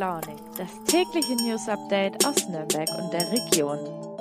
Launig, das tägliche News-Update aus Nürnberg und der Region.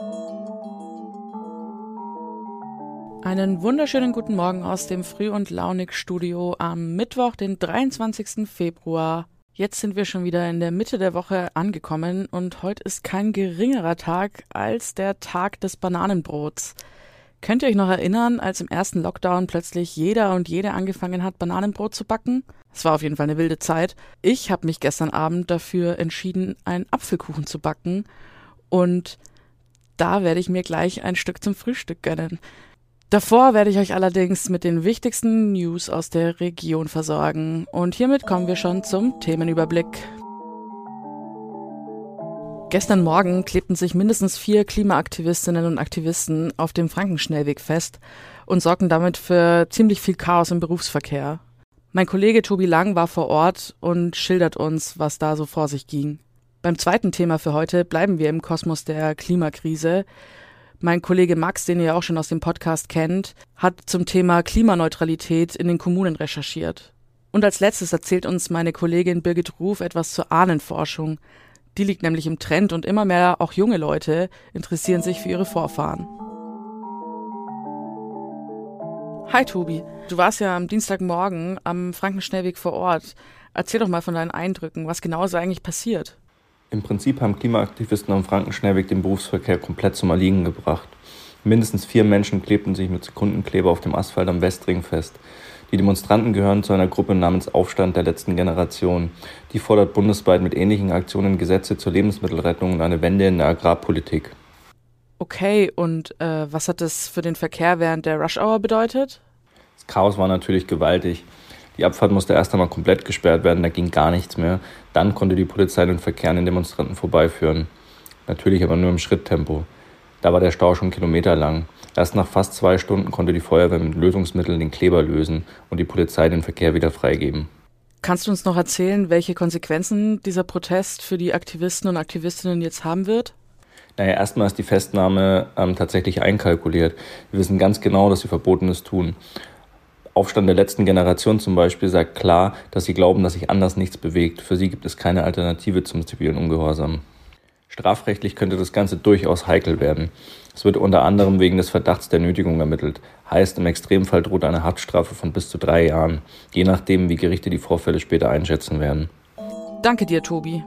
Einen wunderschönen guten Morgen aus dem Früh- und Launig-Studio am Mittwoch, den 23. Februar. Jetzt sind wir schon wieder in der Mitte der Woche angekommen und heute ist kein geringerer Tag als der Tag des Bananenbrots. Könnt ihr euch noch erinnern, als im ersten Lockdown plötzlich jeder und jede angefangen hat, Bananenbrot zu backen? Es war auf jeden Fall eine wilde Zeit. Ich habe mich gestern Abend dafür entschieden, einen Apfelkuchen zu backen und da werde ich mir gleich ein Stück zum Frühstück gönnen. Davor werde ich euch allerdings mit den wichtigsten News aus der Region versorgen und hiermit kommen wir schon zum Themenüberblick. Gestern Morgen klebten sich mindestens 4 Klimaaktivistinnen und Aktivisten auf dem Frankenschnellweg fest und sorgten damit für ziemlich viel Chaos im Berufsverkehr. Mein Kollege Tobi Lang war vor Ort und schildert uns, was da so vor sich ging. Beim zweiten Thema für heute bleiben wir im Kosmos der Klimakrise. Mein Kollege Max, den ihr ja auch schon aus dem Podcast kennt, hat zum Thema Klimaneutralität in den Kommunen recherchiert. Und als letztes erzählt uns meine Kollegin Birgit Ruf etwas zur Ahnenforschung. Die liegt nämlich im Trend und immer mehr auch junge Leute interessieren sich für ihre Vorfahren. Hi Tobi, du warst ja am Dienstagmorgen am Frankenschnellweg vor Ort. Erzähl doch mal von deinen Eindrücken, was genau ist eigentlich passiert? Im Prinzip haben Klimaaktivisten am Frankenschnellweg den Berufsverkehr komplett zum Erliegen gebracht. Mindestens 4 Menschen klebten sich mit Sekundenkleber auf dem Asphalt am Westring fest. Die Demonstranten gehören zu einer Gruppe namens Aufstand der letzten Generation. Die fordert bundesweit mit ähnlichen Aktionen Gesetze zur Lebensmittelrettung und eine Wende in der Agrarpolitik. Okay, und was hat das für den Verkehr während der Rush-Hour bedeutet? Das Chaos war natürlich gewaltig. Die Abfahrt musste erst einmal komplett gesperrt werden, da ging gar nichts mehr. Dann konnte die Polizei den Verkehr an den Demonstranten vorbeiführen. Natürlich aber nur im Schritttempo. Da war der Stau schon kilometerlang. Erst nach fast 2 Stunden konnte die Feuerwehr mit Lösungsmitteln den Kleber lösen und die Polizei den Verkehr wieder freigeben. Kannst du uns noch erzählen, welche Konsequenzen dieser Protest für die Aktivisten und Aktivistinnen jetzt haben wird? Naja, erstmal ist die Festnahme tatsächlich einkalkuliert. Wir wissen ganz genau, dass sie Verbotenes tun. Aufstand der letzten Generation zum Beispiel sagt klar, dass sie glauben, dass sich anders nichts bewegt. Für sie gibt es keine Alternative zum zivilen Ungehorsam. Strafrechtlich könnte das Ganze durchaus heikel werden. Es wird unter anderem wegen des Verdachts der Nötigung ermittelt. Heißt, im Extremfall droht eine Haftstrafe von bis zu 3 Jahren, je nachdem, wie Gerichte die Vorfälle später einschätzen werden. Danke dir, Tobi.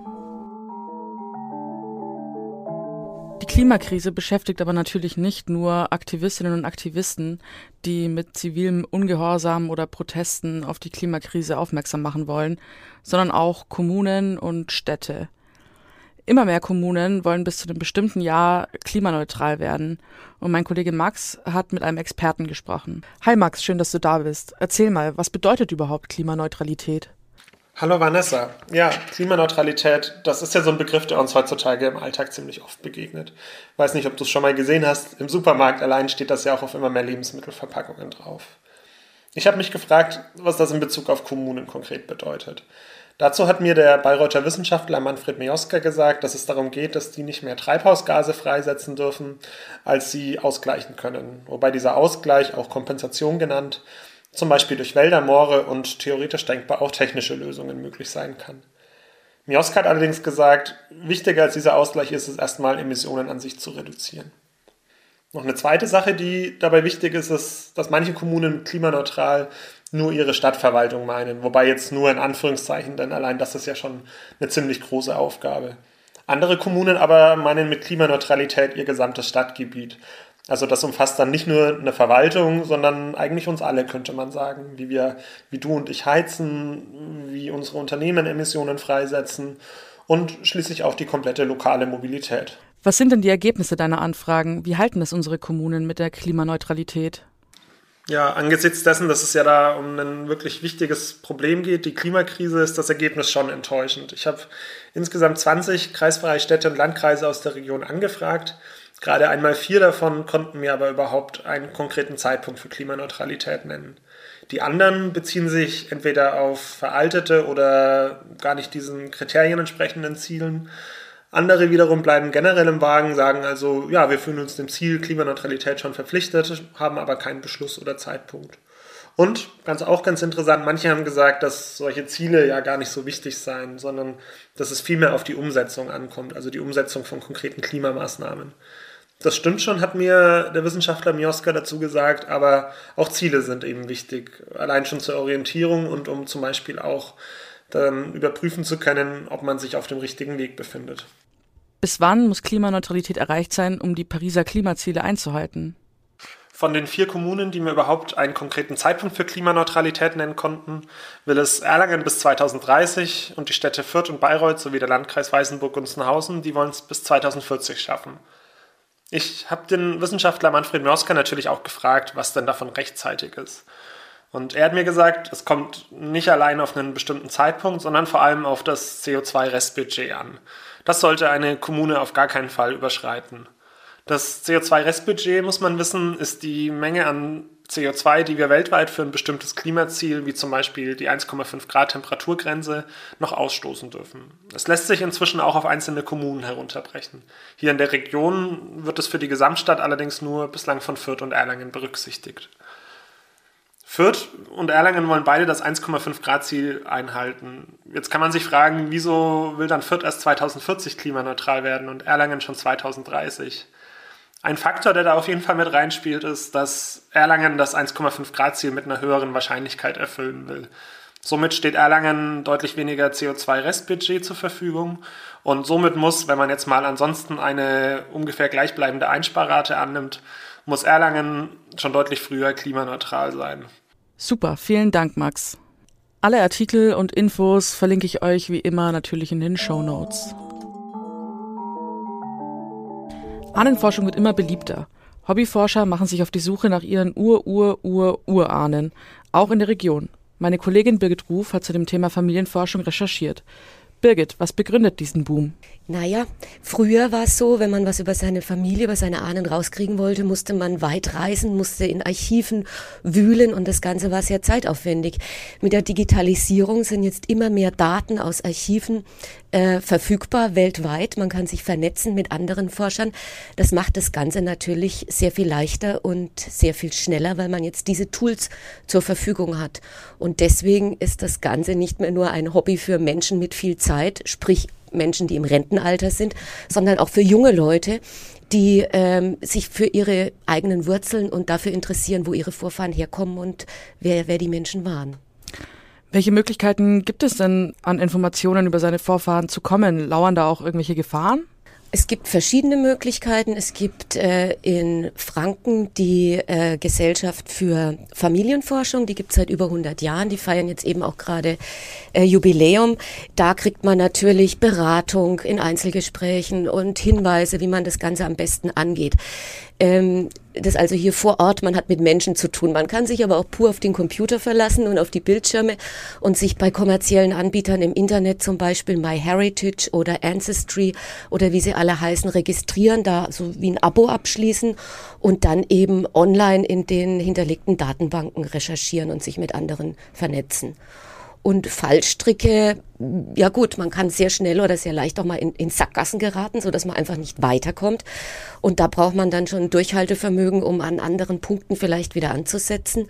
Die Klimakrise beschäftigt aber natürlich nicht nur Aktivistinnen und Aktivisten, die mit zivilem Ungehorsam oder Protesten auf die Klimakrise aufmerksam machen wollen, sondern auch Kommunen und Städte. Immer mehr Kommunen wollen bis zu einem bestimmten Jahr klimaneutral werden. Und mein Kollege Max hat mit einem Experten gesprochen. Hi Max, schön, dass du da bist. Erzähl mal, was bedeutet überhaupt Klimaneutralität? Hallo Vanessa. Ja, Klimaneutralität, das ist ja so ein Begriff, der uns heutzutage im Alltag ziemlich oft begegnet. Ich weiß nicht, ob du es schon mal gesehen hast. Im Supermarkt allein steht das ja auch auf immer mehr Lebensmittelverpackungen drauf. Ich habe mich gefragt, was das in Bezug auf Kommunen konkret bedeutet. Dazu hat mir der Bayreuther Wissenschaftler Manfred Mioska gesagt, dass es darum geht, dass die nicht mehr Treibhausgase freisetzen dürfen, als sie ausgleichen können. Wobei dieser Ausgleich, auch Kompensation genannt, zum Beispiel durch Wälder, Moore und theoretisch denkbar auch technische Lösungen möglich sein kann. Mioska hat allerdings gesagt, wichtiger als dieser Ausgleich ist es erstmal, Emissionen an sich zu reduzieren. Noch eine zweite Sache, die dabei wichtig ist, ist, dass manche Kommunen klimaneutral nur ihre Stadtverwaltung meinen, wobei jetzt nur in Anführungszeichen, denn allein das ist ja schon eine ziemlich große Aufgabe. Andere Kommunen aber meinen mit Klimaneutralität ihr gesamtes Stadtgebiet. Also das umfasst dann nicht nur eine Verwaltung, sondern eigentlich uns alle, könnte man sagen, wie du und ich heizen, wie unsere Unternehmen Emissionen freisetzen und schließlich auch die komplette lokale Mobilität. Was sind denn die Ergebnisse deiner Anfragen? Wie halten es unsere Kommunen mit der Klimaneutralität? Ja, angesichts dessen, dass es ja da um ein wirklich wichtiges Problem geht, die Klimakrise, ist das Ergebnis schon enttäuschend. Ich habe insgesamt 20 kreisfreie Städte und Landkreise aus der Region angefragt. Gerade einmal 4 davon konnten mir aber überhaupt einen konkreten Zeitpunkt für Klimaneutralität nennen. Die anderen beziehen sich entweder auf veraltete oder gar nicht diesen Kriterien entsprechenden Zielen. Andere wiederum bleiben generell im Wagen, sagen also, ja, wir fühlen uns dem Ziel Klimaneutralität schon verpflichtet, haben aber keinen Beschluss oder Zeitpunkt. Und ganz interessant, manche haben gesagt, dass solche Ziele ja gar nicht so wichtig seien, sondern dass es vielmehr auf die Umsetzung ankommt, also die Umsetzung von konkreten Klimamaßnahmen. Das stimmt schon, hat mir der Wissenschaftler Mioska dazu gesagt, aber auch Ziele sind eben wichtig, allein schon zur Orientierung und um zum Beispiel auch dann überprüfen zu können, ob man sich auf dem richtigen Weg befindet. Bis wann muss Klimaneutralität erreicht sein, um die Pariser Klimaziele einzuhalten? Von den 4 Kommunen, die mir überhaupt einen konkreten Zeitpunkt für Klimaneutralität nennen konnten, will es Erlangen bis 2030 und die Städte Fürth und Bayreuth sowie der Landkreis Weißenburg-Gunzenhausen, die wollen es bis 2040 schaffen. Ich habe den Wissenschaftler Manfred Mioska natürlich auch gefragt, was denn davon rechtzeitig ist. Und er hat mir gesagt, es kommt nicht allein auf einen bestimmten Zeitpunkt, sondern vor allem auf das CO2-Restbudget an. Das sollte eine Kommune auf gar keinen Fall überschreiten. Das CO2-Restbudget, muss man wissen, ist die Menge an CO2, die wir weltweit für ein bestimmtes Klimaziel, wie zum Beispiel die 1,5 Grad Temperaturgrenze, noch ausstoßen dürfen. Es lässt sich inzwischen auch auf einzelne Kommunen herunterbrechen. Hier in der Region wird es für die Gesamtstadt allerdings nur bislang von Fürth und Erlangen berücksichtigt. Fürth und Erlangen wollen beide das 1,5 Grad Ziel einhalten. Jetzt kann man sich fragen, wieso will dann Fürth erst 2040 klimaneutral werden und Erlangen schon 2030? Ein Faktor, der da auf jeden Fall mit reinspielt, ist, dass Erlangen das 1,5 Grad Ziel mit einer höheren Wahrscheinlichkeit erfüllen will. Somit steht Erlangen deutlich weniger CO2-Restbudget zur Verfügung und somit muss, wenn man jetzt mal ansonsten eine ungefähr gleichbleibende Einsparrate annimmt, muss Erlangen schon deutlich früher klimaneutral sein. Super, vielen Dank, Max. Alle Artikel und Infos verlinke ich euch wie immer natürlich in den Shownotes. Ahnenforschung wird immer beliebter. Hobbyforscher machen sich auf die Suche nach ihren Urahnen, auch in der Region. Meine Kollegin Birgit Ruf hat zu dem Thema Familienforschung recherchiert. Birgit, was begründet diesen Boom? Naja, früher war es so, wenn man was über seine Familie, über seine Ahnen rauskriegen wollte, musste man weit reisen, musste in Archiven wühlen und das Ganze war sehr zeitaufwendig. Mit der Digitalisierung sind jetzt immer mehr Daten aus Archiven verfügbar weltweit. Man kann sich vernetzen mit anderen Forschern. Das macht das Ganze natürlich sehr viel leichter und sehr viel schneller, weil man jetzt diese Tools zur Verfügung hat. Und deswegen ist das Ganze nicht mehr nur ein Hobby für Menschen mit viel Zeit, sprich Menschen, die im Rentenalter sind, sondern auch für junge Leute, die sich für ihre eigenen Wurzeln und dafür interessieren, wo ihre Vorfahren herkommen und wer die Menschen waren. Welche Möglichkeiten gibt es denn, an Informationen über seine Vorfahren zu kommen? Lauern da auch irgendwelche Gefahren? Es gibt verschiedene Möglichkeiten. Es gibt in Franken die Gesellschaft für Familienforschung, die gibt es seit über 100 Jahren. Die feiern jetzt eben auch gerade Jubiläum. Da kriegt man natürlich Beratung in Einzelgesprächen und Hinweise, wie man das Ganze am besten angeht. Das also hier vor Ort, man hat mit Menschen zu tun. Man kann sich aber auch pur auf den Computer verlassen und auf die Bildschirme und sich bei kommerziellen Anbietern im Internet, zum Beispiel MyHeritage oder Ancestry oder wie sie alle heißen, registrieren, da so wie ein Abo abschließen und dann eben online in den hinterlegten Datenbanken recherchieren und sich mit anderen vernetzen. Und Fallstricke, ja gut, man kann sehr schnell oder sehr leicht auch mal in Sackgassen geraten, so dass man einfach nicht weiterkommt. Und da braucht man dann schon Durchhaltevermögen, um an anderen Punkten vielleicht wieder anzusetzen.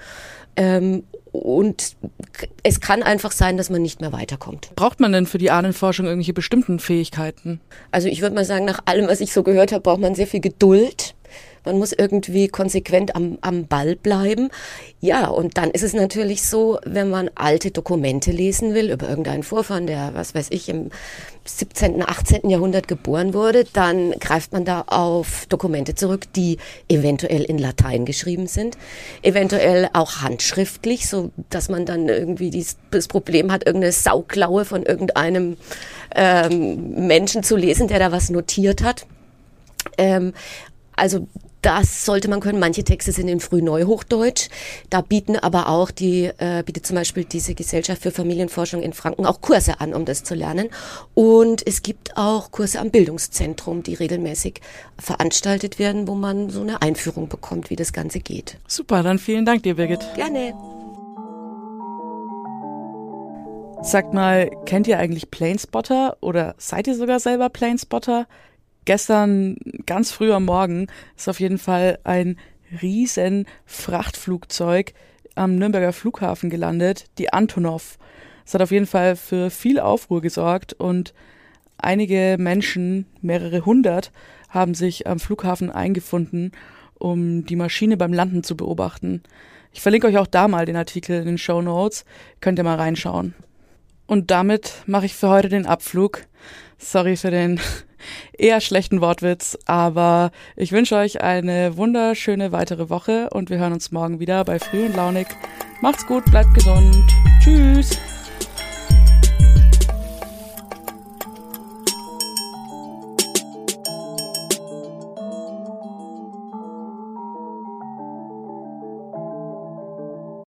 Und es kann einfach sein, dass man nicht mehr weiterkommt. Braucht man denn für die Ahnenforschung irgendwelche bestimmten Fähigkeiten? Also ich würde mal sagen, nach allem, was ich so gehört habe, braucht man sehr viel Geduld. Man muss irgendwie konsequent am Ball bleiben. Ja, und dann ist es natürlich so, wenn man alte Dokumente lesen will über irgendeinen Vorfahren, der, was weiß ich, im 17., 18. Jahrhundert geboren wurde, dann greift man da auf Dokumente zurück, die eventuell in Latein geschrieben sind, eventuell auch handschriftlich, so dass man dann irgendwie das Problem hat, irgendeine Sauklaue von irgendeinem Menschen zu lesen, der da was notiert hat. Also das sollte man können. Manche Texte sind in Frühneuhochdeutsch. Da bieten aber auch bietet zum Beispiel diese Gesellschaft für Familienforschung in Franken auch Kurse an, um das zu lernen. Und es gibt auch Kurse am Bildungszentrum, die regelmäßig veranstaltet werden, wo man so eine Einführung bekommt, wie das Ganze geht. Super, dann vielen Dank dir, Birgit. Gerne. Sagt mal, kennt ihr eigentlich Planespotter oder seid ihr sogar selber Planespotter? Gestern, ganz früh am Morgen, ist auf jeden Fall ein riesen Frachtflugzeug am Nürnberger Flughafen gelandet, die Antonov. Es hat auf jeden Fall für viel Aufruhr gesorgt und einige Menschen, mehrere hundert, haben sich am Flughafen eingefunden, um die Maschine beim Landen zu beobachten. Ich verlinke euch auch da mal den Artikel in den Shownotes, könnt ihr mal reinschauen. Und damit mache ich für heute den Abflug. Sorry für den eher schlechten Wortwitz, aber ich wünsche euch eine wunderschöne weitere Woche und wir hören uns morgen wieder bei Früh und Launig. Macht's gut, bleibt gesund. Tschüss!